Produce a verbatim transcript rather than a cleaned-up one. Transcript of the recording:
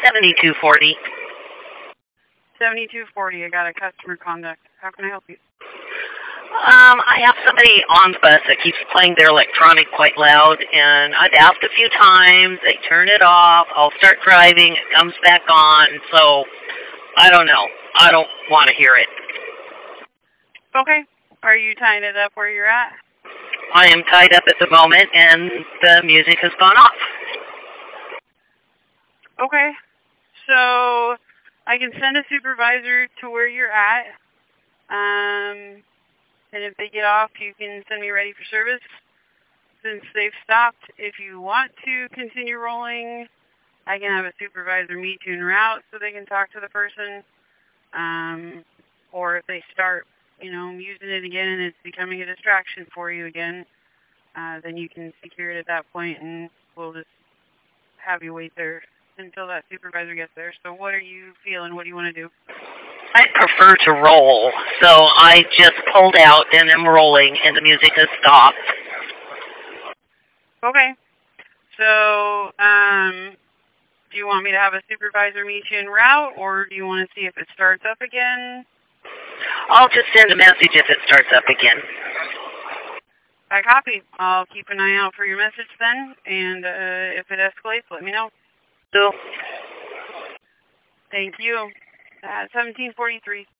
seventy-two forty. seventy-two forty, I got a customer contact. How can I help you? Um, I have somebody on the bus that keeps playing their electronic quite loud, and I've asked a few times. They turn it off. I'll start driving. It comes back on. So, I don't know. I don't want to hear it. Okay. Are you tying it up where you're at? I am tied up at the moment, and the music has gone off. Okay. So, I can send a supervisor to where you're at. Um... And if they get off, you can send me ready for service. Since they've stopped, if you want to continue rolling, I can have a supervisor meet you en route so they can talk to the person. Um, or if they start, you know, using it again and it's becoming a distraction for you again, uh, then you can secure it at that point and we'll just have you wait there until that supervisor gets there. So what are you feeling? What do you want to do? I prefer to roll, so I just pulled out and am rolling, and the music has stopped. Okay. So, um, do you want me to have a supervisor meet you en route, or do you want to see if it starts up again? I'll just send a message if it starts up again. I copy. I'll keep an eye out for your message then, and uh, if it escalates, let me know. So. Thank you. Uh, seventeen forty-three.